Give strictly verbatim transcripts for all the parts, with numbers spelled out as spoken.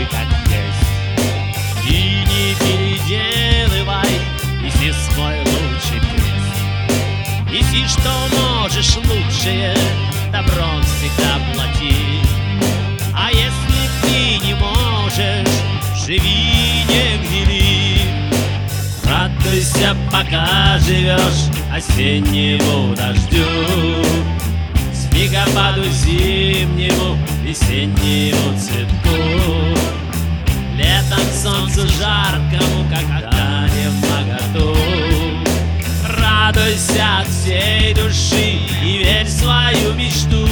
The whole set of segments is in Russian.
такой, как есть. И не переделывай, неси свой лучший крест. Неси, что можешь, лучшее добром всегда плати. А если ты не можешь, живи, не гнили. Радуйся, пока живешь осеннему дождю, снегопаду зимнему, весеннему цветку, летом солнцу жаркому, когда не вмоготу. Радуйся от всей души и верь в свою мечту.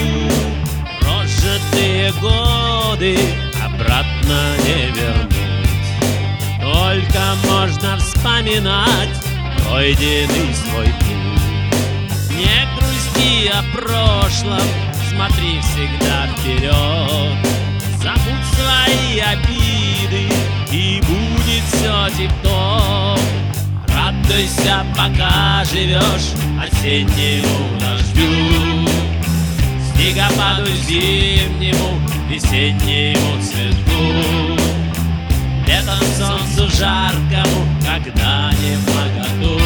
Прожитые годы обратно не вернуть, только можно вспоминать пройденный свой путь. Не грусти о прошлом, смотри всегда вперед. Забудь свои обиды, и будет все тип-топ. Радуйся, пока живешь осеннему дождю, снегопаду зимнему, весеннему цветку, летом солнцу жаркому, когда не вмоготу.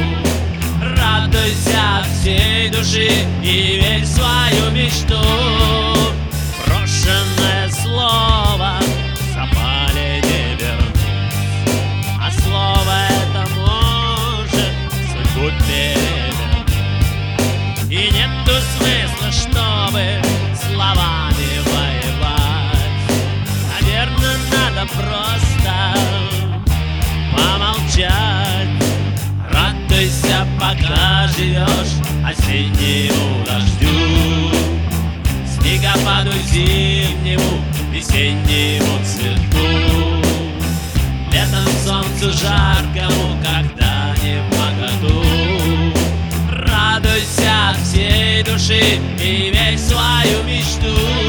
Радуйся от всей души и верь в свою мечту. Брошенное слово запали не вернуть, а слово это может судьбу перевернуть. И нету смысла, чтобы словами воевать. Наверное, надо просто помолчать. Радуйся, пока живешь осеннему дождю, снегопаду зимнему, весеннему цветку, летом солнцу жаркому, когда не вмоготу. Радуйся от всей души и верь в свою мечту.